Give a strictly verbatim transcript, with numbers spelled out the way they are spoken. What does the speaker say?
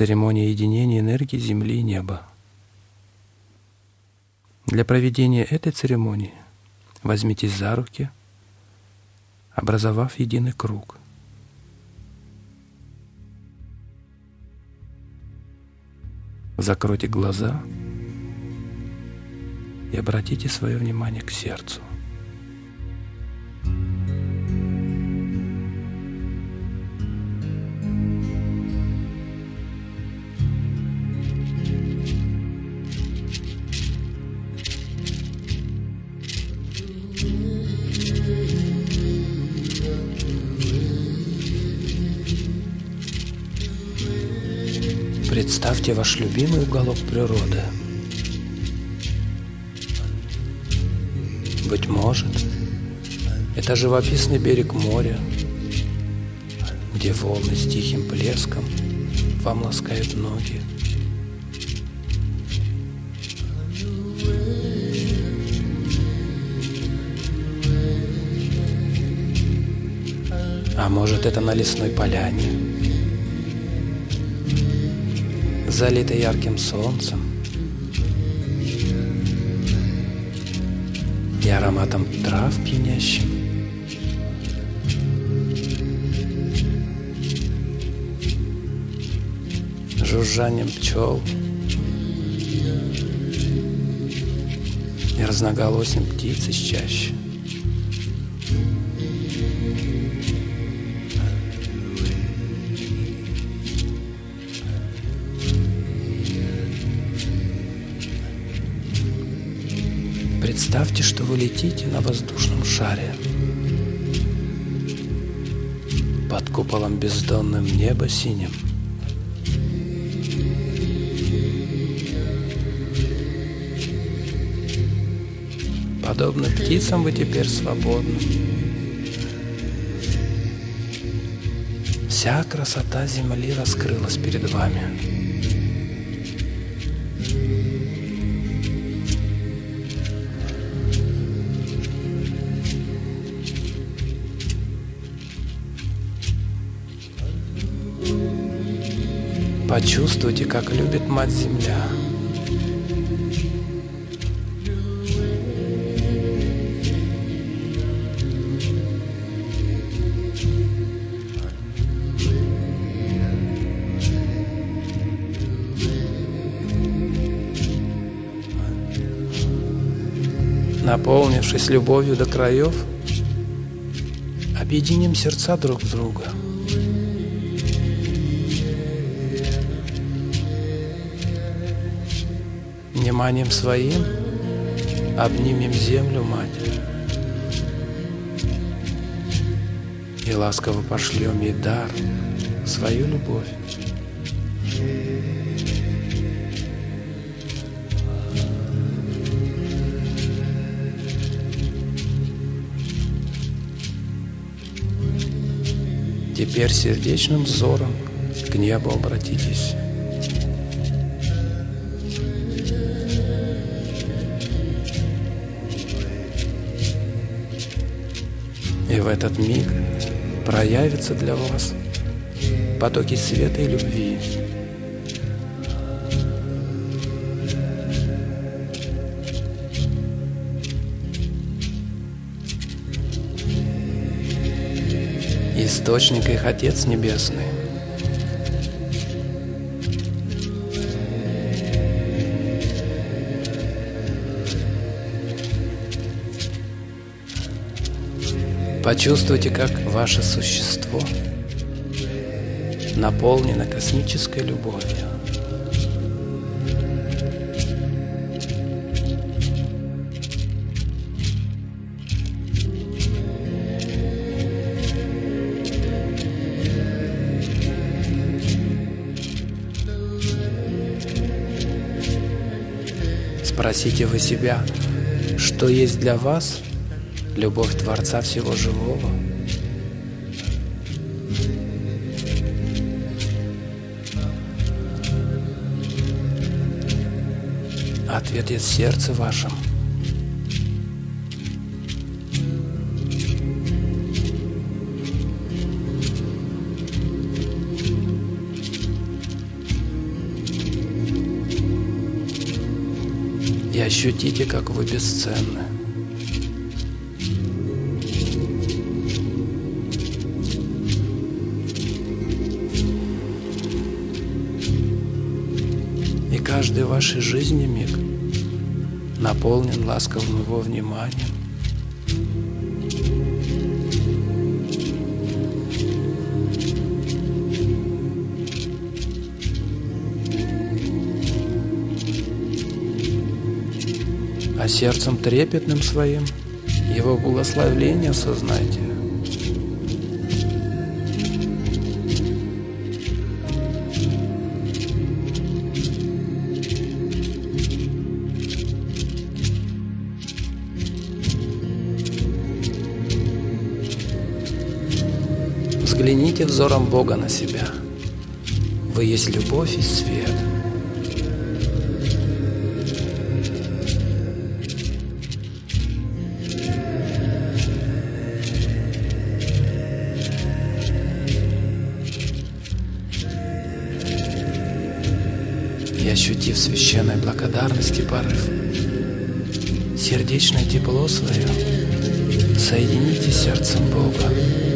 церемония единения энергии Земли и неба. Для проведения этой церемонии возьмитесь за руки, образовав единый круг. Закройте глаза и обратите свое внимание к сердцу. Представьте ваш любимый уголок природы. Быть может, это живописный берег моря, где волны с тихим плеском вам ласкают ноги. А может, это на лесной поляне, залитой ярким солнцем и ароматом трав пьянящим. Жужжанием пчел и разноголосием птиц из чащи. Представьте, что вы летите на воздушном шаре под куполом бездонным неба синим. Подобно птицам вы теперь свободны. Вся красота земли раскрылась перед вами. Почувствуйте, как любит Мать-Земля. Наполнившись любовью до краев, объединим сердца друг в друга. Вниманием своим обнимем землю, Мать, и ласково пошлем ей дар, свою любовь. Теперь сердечным взором к небу обратитесь. И в этот миг проявятся для вас потоки света и любви. Источник их Отец Небесный. Почувствуйте, как ваше существо наполнено космической любовью. Спросите вы себя, что есть для вас любовь Творца всего живого? Ответ есть в сердце вашем. и ощутите, как вы бесценны. И каждый в вашей жизни миг наполнен ласковым его вниманием. А сердцем трепетным своим его благословление сознайте. Взгляните взором Бога на себя. Вы есть любовь и свет. И ощутив священной благодарности порыв, сердечное тепло свое соедините с сердцем Бога.